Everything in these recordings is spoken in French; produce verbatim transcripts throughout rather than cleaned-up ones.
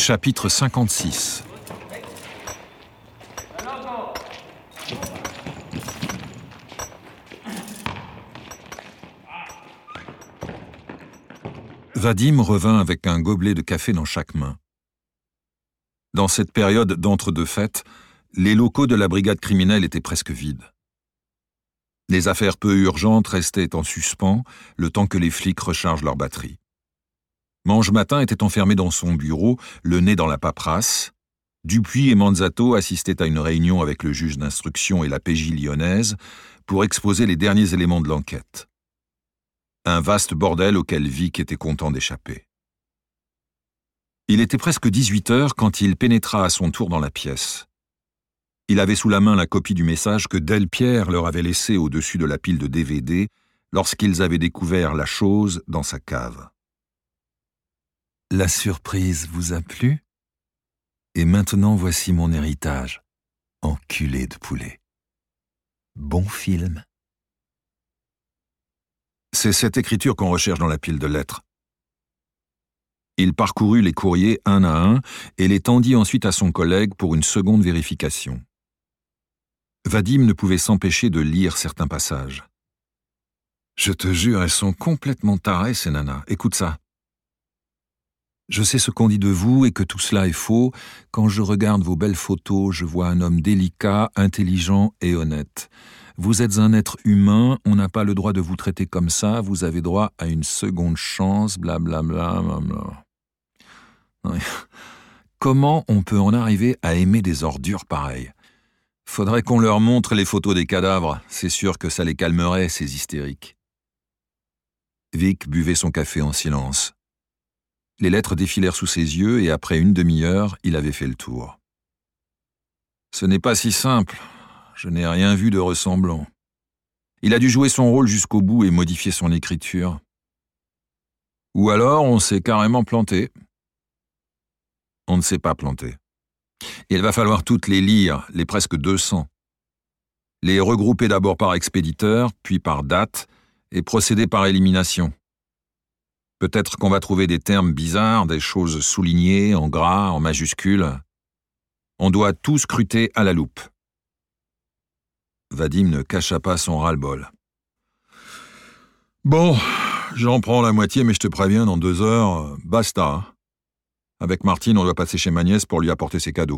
Chapitre cinquante-six. Vadim revint avec un gobelet de café dans chaque main. Dans cette période d'entre-deux fêtes, les locaux de la brigade criminelle étaient presque vides. Les affaires peu urgentes restaient en suspens le temps que les flics rechargent leur batterie. Mange-Matin était enfermé dans son bureau, le nez dans la paperasse. Dupuis et Manzato assistaient à une réunion avec le juge d'instruction et la P J lyonnaise pour exposer les derniers éléments de l'enquête. Un vaste bordel auquel Vic était content d'échapper. Il était presque dix-huit heures quand il pénétra à son tour dans la pièce. Il avait sous la main la copie du message que Delpierre leur avait laissé au-dessus de la pile de D V D lorsqu'ils avaient découvert la chose dans sa cave. « La surprise vous a plu ? Et maintenant voici mon héritage, enculé de poulet. Bon film. » C'est cette écriture qu'on recherche dans la pile de lettres. Il parcourut les courriers un à un et les tendit ensuite à son collègue pour une seconde vérification. Vadim ne pouvait s'empêcher de lire certains passages. « Je te jure, elles sont complètement tarées, ces nanas. Écoute ça. Je sais ce qu'on dit de vous et que tout cela est faux. Quand je regarde vos belles photos, je vois un homme délicat, intelligent et honnête. Vous êtes un être humain, on n'a pas le droit de vous traiter comme ça, vous avez droit à une seconde chance, blablabla. Bla bla bla. Comment on peut en arriver à aimer des ordures pareilles ? Faudrait qu'on leur montre les photos des cadavres, c'est sûr que ça les calmerait, ces hystériques. » Vic buvait son café en silence. Les lettres défilèrent sous ses yeux et après une demi-heure, il avait fait le tour. « Ce n'est pas si simple. Je n'ai rien vu de ressemblant. Il a dû jouer son rôle jusqu'au bout et modifier son écriture. Ou alors on s'est carrément planté. On ne s'est pas planté. Il va falloir toutes les lire, les presque deux cents. Les regrouper d'abord par expéditeur, puis par date, et procéder par élimination. Peut-être qu'on va trouver des termes bizarres, des choses soulignées, en gras, en majuscules. On doit tout scruter à la loupe. » Vadim ne cacha pas son ras-le-bol. « Bon, j'en prends la moitié, mais je te préviens, dans deux heures, basta. Avec Martine, on doit passer chez ma nièce pour lui apporter ses cadeaux. »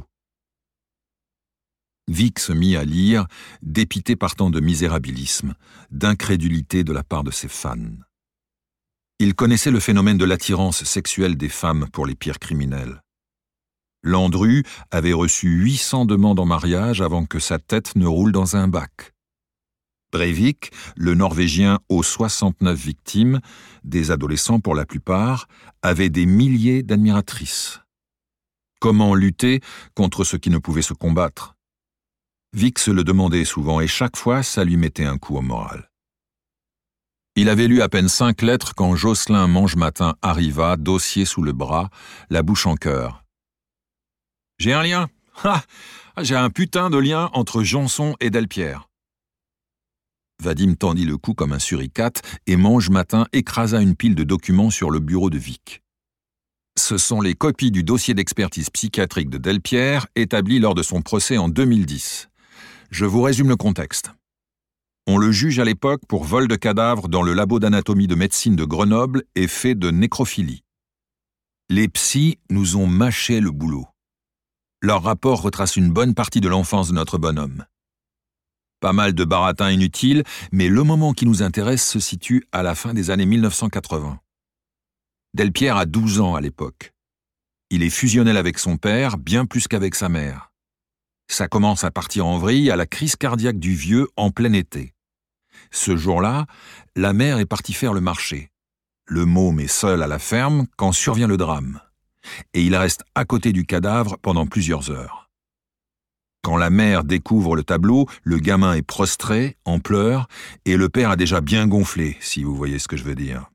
Vic se mit à lire, dépité par tant de misérabilisme, d'incrédulité de la part de ses fans. Il connaissait le phénomène de l'attirance sexuelle des femmes pour les pires criminels. Landru avait reçu huit cents demandes en mariage avant que sa tête ne roule dans un bac. Breivik, le Norvégien aux soixante-neuf victimes, des adolescents pour la plupart, avait des milliers d'admiratrices. Comment lutter contre ce qui ne pouvait se combattre ? Vic se le demandait souvent et chaque fois ça lui mettait un coup au moral. Il avait lu à peine cinq lettres quand Jocelyn Mange-Matin arriva, dossier sous le bras, la bouche en cœur. « J'ai un lien. Ha ! J'ai un putain de lien entre Janson et Delpierre. » Vadim tendit le cou comme un suricate et Mange-Matin écrasa une pile de documents sur le bureau de Vic. Ce sont les copies du dossier d'expertise psychiatrique de Delpierre établi lors de son procès en deux mille dix. Je vous résume le contexte. On le juge à l'époque pour vol de cadavre dans le labo d'anatomie de médecine de Grenoble et fait de nécrophilie. Les psys nous ont mâché le boulot. Leur rapport retrace une bonne partie de l'enfance de notre bonhomme. Pas mal de baratins inutiles, mais le moment qui nous intéresse se situe à la fin des années mille neuf cent quatre-vingts. Delpierre a douze ans à l'époque. Il est fusionnel avec son père, bien plus qu'avec sa mère. Ça commence à partir en vrille à la crise cardiaque du vieux en plein été. Ce jour-là, la mère est partie faire le marché. Le môme est seul à la ferme quand survient le drame. Et il reste à côté du cadavre pendant plusieurs heures. Quand la mère découvre le tableau, le gamin est prostré, en pleurs, et le père a déjà bien gonflé, si vous voyez ce que je veux dire.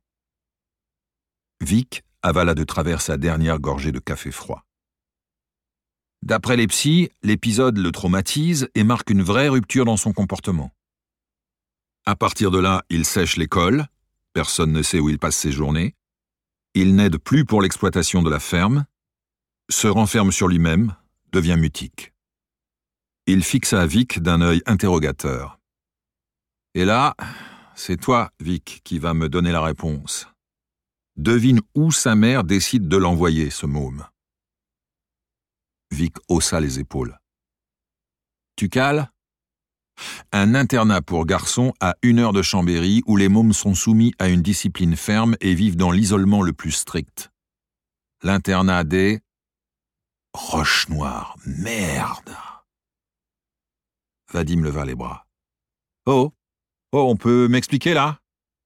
Vic avala de travers sa dernière gorgée de café froid. D'après les psys, l'épisode le traumatise et marque une vraie rupture dans son comportement. À partir de là, il sèche l'école, personne ne sait où il passe ses journées, il n'aide plus pour l'exploitation de la ferme, se renferme sur lui-même, devient mutique. Il fixa Vic d'un œil interrogateur. « Et là, c'est toi, Vic, qui va me donner la réponse. Devine où sa mère décide de l'envoyer, ce môme. » Vic haussa les épaules. « Tu cales ? Un internat pour garçons à une heure de Chambéry où les mômes sont soumis à une discipline ferme et vivent dans l'isolement le plus strict. L'internat des... Roche-Noire, merde !» Vadim leva les bras. « Oh, oh, on peut m'expliquer là ?»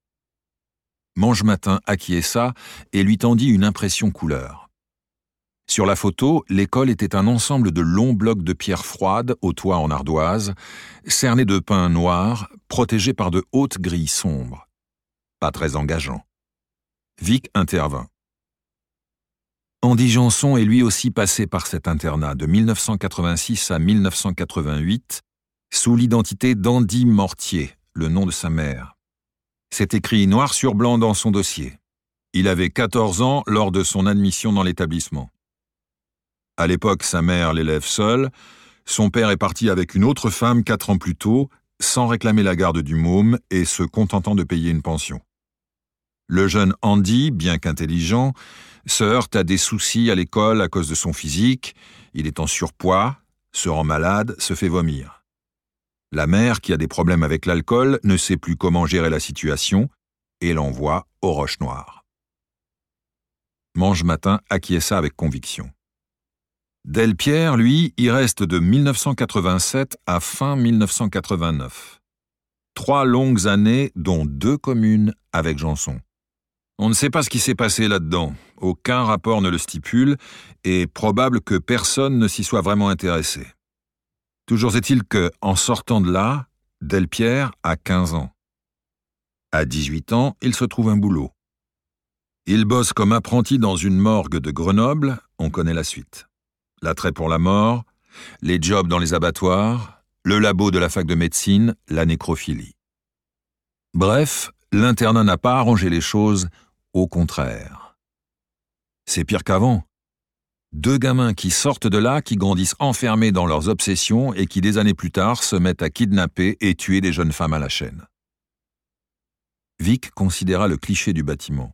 Mange-Matin acquiesça et lui tendit une impression couleur. Sur la photo, l'école était un ensemble de longs blocs de pierre froide au toit en ardoise, cernés de pins noirs, protégés par de hautes grilles sombres. Pas très engageant. Vic intervint. Andy Janson est lui aussi passé par cet internat de mille neuf cent quatre-vingt-six à mille neuf cent quatre-vingt-huit, sous l'identité d'Andy Mortier, le nom de sa mère. C'est écrit noir sur blanc dans son dossier. Il avait quatorze ans lors de son admission dans l'établissement. À l'époque, sa mère l'élève seule. Son père est parti avec une autre femme quatre ans plus tôt, sans réclamer la garde du môme et se contentant de payer une pension. Le jeune Andy, bien qu'intelligent, se heurte à des soucis à l'école à cause de son physique. Il est en surpoids, se rend malade, se fait vomir. La mère, qui a des problèmes avec l'alcool, ne sait plus comment gérer la situation et l'envoie aux Roches-Noires. Mange-Matin acquiesça avec conviction. Delpierre, lui, y reste de mille neuf cent quatre-vingt-sept à fin mille neuf cent quatre-vingt-neuf. Trois longues années, dont deux communes avec Janson. On ne sait pas ce qui s'est passé là-dedans. Aucun rapport ne le stipule et probable que personne ne s'y soit vraiment intéressé. Toujours est-il que, en sortant de là, Delpierre a quinze ans. À dix-huit ans, il se trouve un boulot. Il bosse comme apprenti dans une morgue de Grenoble, on connaît la suite. L'attrait pour la mort, les jobs dans les abattoirs, le labo de la fac de médecine, la nécrophilie. Bref, l'internat n'a pas arrangé les choses, au contraire. C'est pire qu'avant. Deux gamins qui sortent de là, qui grandissent enfermés dans leurs obsessions et qui, des années plus tard, se mettent à kidnapper et tuer des jeunes femmes à la chaîne. Vic considéra le cliché du bâtiment.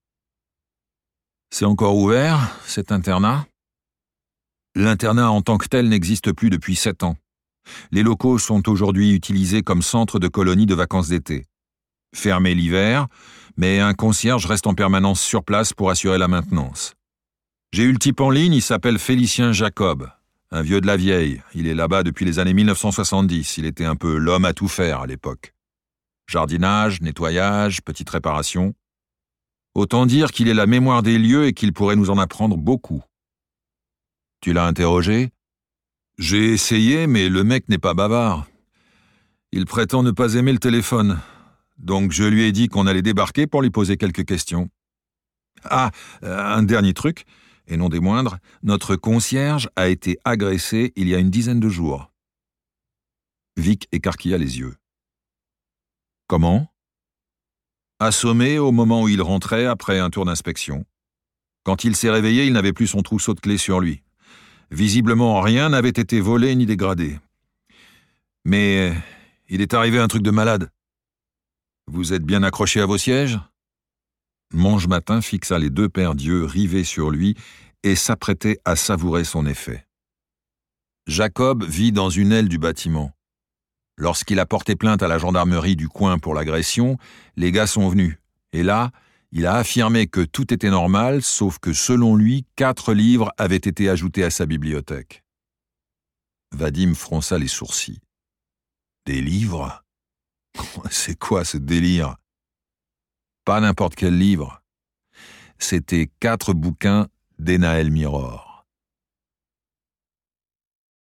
« C'est encore ouvert, cet internat ?» L'internat en tant que tel n'existe plus depuis sept ans. Les locaux sont aujourd'hui utilisés comme centre de colonie de vacances d'été. Fermé l'hiver, mais un concierge reste en permanence sur place pour assurer la maintenance. J'ai eu le type en ligne, il s'appelle Félicien Jacob, un vieux de la vieille. Il est là-bas depuis les années mille neuf cent soixante-dix. Il était un peu l'homme à tout faire à l'époque. Jardinage, nettoyage, petites réparations. Autant dire qu'il est la mémoire des lieux et qu'il pourrait nous en apprendre beaucoup. Tu l'as interrogé ? J'ai essayé, mais le mec n'est pas bavard. Il prétend ne pas aimer le téléphone. Donc je lui ai dit qu'on allait débarquer pour lui poser quelques questions. Ah, un dernier truc, et non des moindres, notre concierge a été agressé il y a une dizaine de jours. Vic écarquilla les yeux. Comment ? Assommé au moment où il rentrait après un tour d'inspection. Quand il s'est réveillé, il n'avait plus son trousseau de clés sur lui. Visiblement, rien n'avait été volé ni dégradé. Mais il est arrivé un truc de malade. Vous êtes bien accrochés à vos sièges ? Mange-Matin fixa les deux paires d'yeux rivés sur lui et s'apprêtait à savourer son effet. Jacob vit dans une aile du bâtiment. Lorsqu'il a porté plainte à la gendarmerie du coin pour l'agression, les gars sont venus. Et là, il a affirmé que tout était normal, sauf que selon lui, quatre livres avaient été ajoutés à sa bibliothèque. Vadim fronça les sourcils. Des livres ? C'est quoi ce délire ? Pas n'importe quel livre. C'était quatre bouquins d'Enaël Miror.